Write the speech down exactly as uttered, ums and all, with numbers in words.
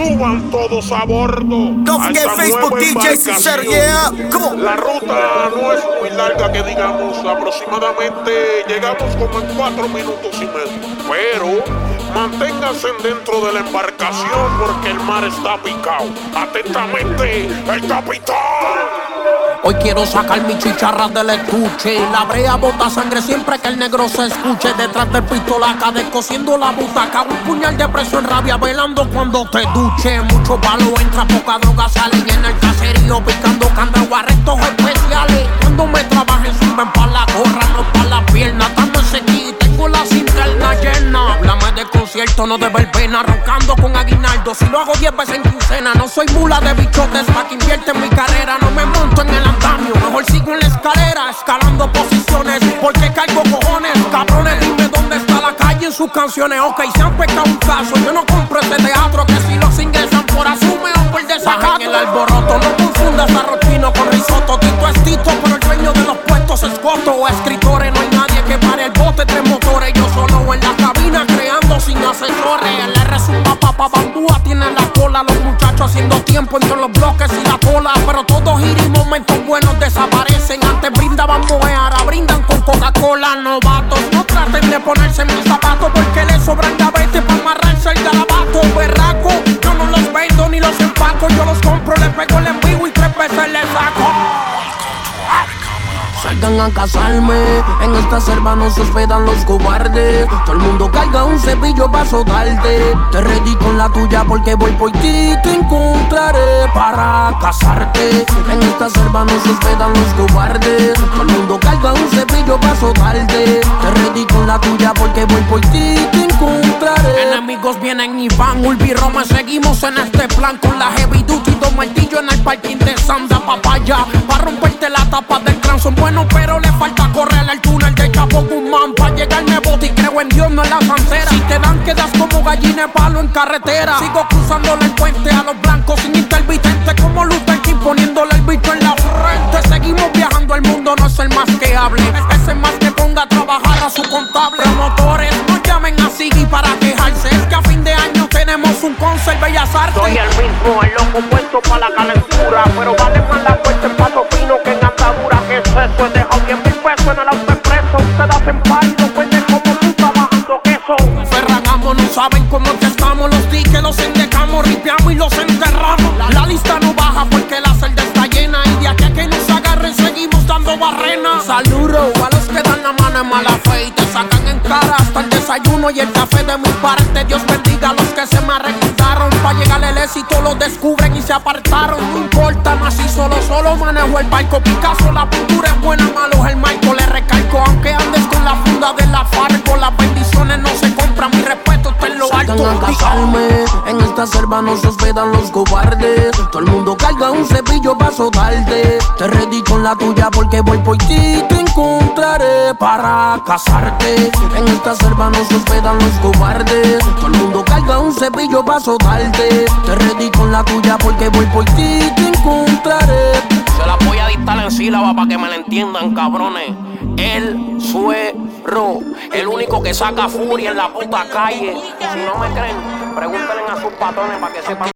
Suban todos a bordo. Don't forget Facebook D J Sincero, yeah. Come on. La ruta no es muy larga que digamos, aproximadamente llegamos como en cuatro minutos y medio. Pero manténganse dentro de la embarcación porque el mar está picado. Atentamente, el capitán. Hoy quiero sacar mi chicharra del estuche. La brea bota sangre siempre que el negro se escuche. Detrás del pistola, descosiendo la butaca. Un puñal de preso en rabia, velando cuando te duche. Mucho palo entra, poca droga sale. Y en el caserío picando candado, arrestos especiales. Cuando me trabajen sirven pa' la gorra, no pa' la pierna. Estamos ese aquí, tengo la interna llena. Háblame de concierto, no de verbena. Roncando con aguinaldo, si lo hago diez veces en quincena. No soy mula de bichotes pa' que invierte en mi carrera. No me monto en el andamio, mejor sigo en la escalera, escalando posiciones, porque caigo cojones. Cabrones, dime dónde está la calle en sus canciones. Ok, se han pecado un caso, yo no compro este teatro. Que si los ingresan por asume o por desacato. En el alboroto, no confundas arroz chino con risotto. Tito es Tito, pero el dueño de los puestos es Coto. O escritores, no hay nadie que pare el bote, tres motores. Yo solo en la cabina, creando sin asesores. El R zumba, papa, bambúa, tiene la cola. Los muchachos haciendo tiempo entre los bloques y la cola. Pero todos gira y momentos buenos desaparecen. Antes brindaban moe, ahora brindan con Coca-Cola. Novatos, no traten de ponerse en mis zapatos, porque les sobran gavetes para amarrarse el garabato. Berraco, yo no los vendo ni los empaco. Yo los compro, les pego el envío y tres veces les saco. Salgan a casarme, en esta selva no se hospedan los cobardes. Todo el mundo carga un cepillo pa' azotarte. Te ready con la tuya porque voy por ti. Te encontraré para casarte. En esta selva no se hospedan los cobardes. Todo el mundo carga un cepillo pa' azotarte. Te ready con la tuya porque voy por ti. Te encontraré. Enemigos vienen y van, Ulvi Roma, seguimos en este plan. Con la heavy duty, dos martillos en el parking de Sanda Papaya. Pa' romperte la tapa del crán. Son buenos pero le falta correr el túnel de Chapo Guzmán. Pa' llegarme bote y creo en Dios, no en la santera. Si te dan quedas como gallina de palo en carretera. Sigo cruzándole el puente a los blancos sin intermitente. Como Luther King poniéndole el bicho en la frente. Seguimos viajando, el mundo no es el más que hable. Ese más que ponga a trabajar a su contable. Promotores, no llamen a Siggy para quejarse. Es que a fin de año tenemos un concert Bellas Artes. Soy el mismo, el loco puesto pa' la calentura. Pero vale más la puerta en paso fino que en andadura. Que eso es dejado diez mil pesos en el autoexpreso. Ustedes hacen pálido, venden como tú trabajando queso. Ferragamo, no saben cómo es que estamos. Los tickets los endecamos, ripiamos y los enterramos. La lista no baja porque la celda está llena. Y de aquí a que nos agarren seguimos dando barrena. Saludo a los que dan la mano en mala fe y te sacan en cara hasta el desayuno y el café de mi parte. Dios bendiga a los que se me arreglaron. Pa' llegar al éxito lo descubren y se apartaron. No importa, nací solo, solo manejo el barco. Picasso, la pintura es buena, malo es el marco. Le recalco, aunque andes con la funda de la Farco. Las bendiciones no se compran, mi respeto está en lo alto. Salgan a casarme, en esta selva no se hospedan los cobardes. Todo el mundo carga un cepillo pa' azotarte. Te ready con la tuya porque voy por ti. Te encontraré para casarte. En esta selva no se hospedan los cobardes. Todo el mundo carga un cepillo pa' azotarte. Te ready con la tuya porque voy por ti. Te encontraré. Se la voy a dictar en sílaba para que me la entiendan, cabrones. El suero, el único que saca furia en la puta calle. Si no me creen, pregúntenle a sus patrones para que sepan.